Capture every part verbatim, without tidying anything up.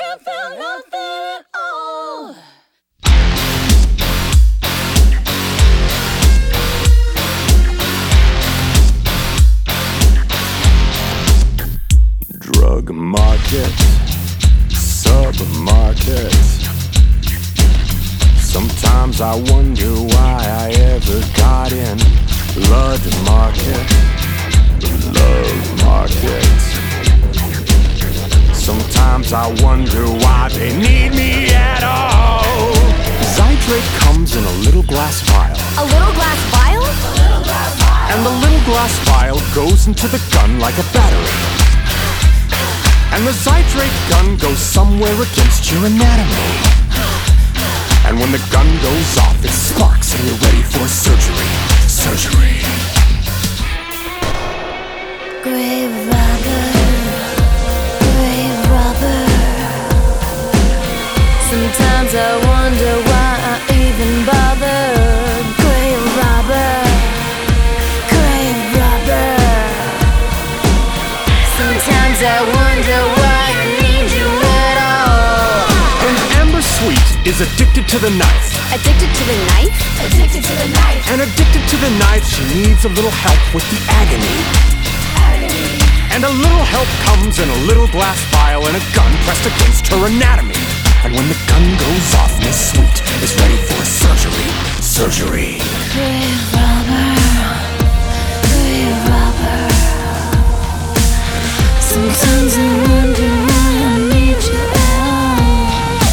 can't feel nothing at all. Drug market, supermarket. Sometimes I wonder why I ever got in. Blood market, love market. Sometimes I wonder why they need me at all. Zydrate comes in a little glass vial. A little glass vial? A little glass vial. And the little glass vial goes into the gun like a battery. And the Zydrate gun goes somewhere against your anatomy. And when the gun goes off, it sparks and you're ready for surgery. Surgery. Grave robber, grave robber. Sometimes I wonder why I even bother. Grave robber, grave robber. Sometimes I wonder why I need you at all. And Amber Sweet is addicted to the knife. Addicted to the knife? Addicted to the knife. And addicted to the knife, she needs a little help with the agony. Agony. And a little help comes in a little glass vial and a gun pressed against her anatomy. And when the gun goes off, Miss Sweet is ready for surgery. Surgery. Grave robber, grave robber. Sometimes I wonder why I need you at all.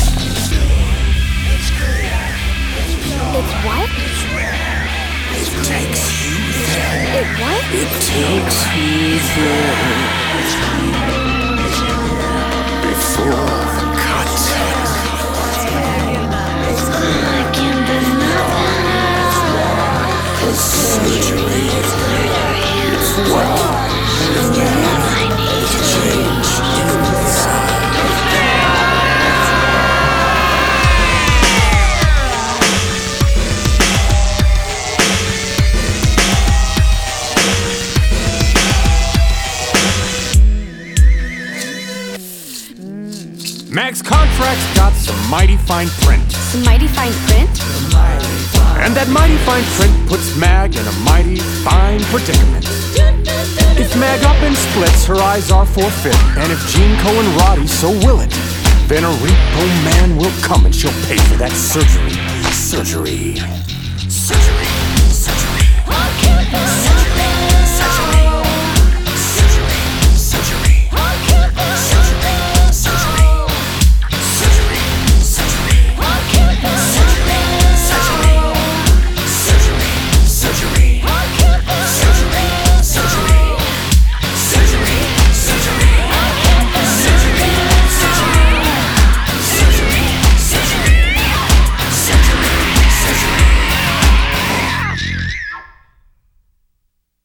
It's what? It takes you there. It what? It takes you there. Before the cut. I can't do nothing. It's surgery. It's what I need to change inside. Mag's contract's got some mighty fine print. Some mighty fine print? And that mighty fine print puts Mag in a mighty fine predicament. If Mag up and splits, her eyes are forfeit. And if Gene Co and Roddy so will it, then a repo man will come and she'll pay for that surgery. Surgery. Surgery.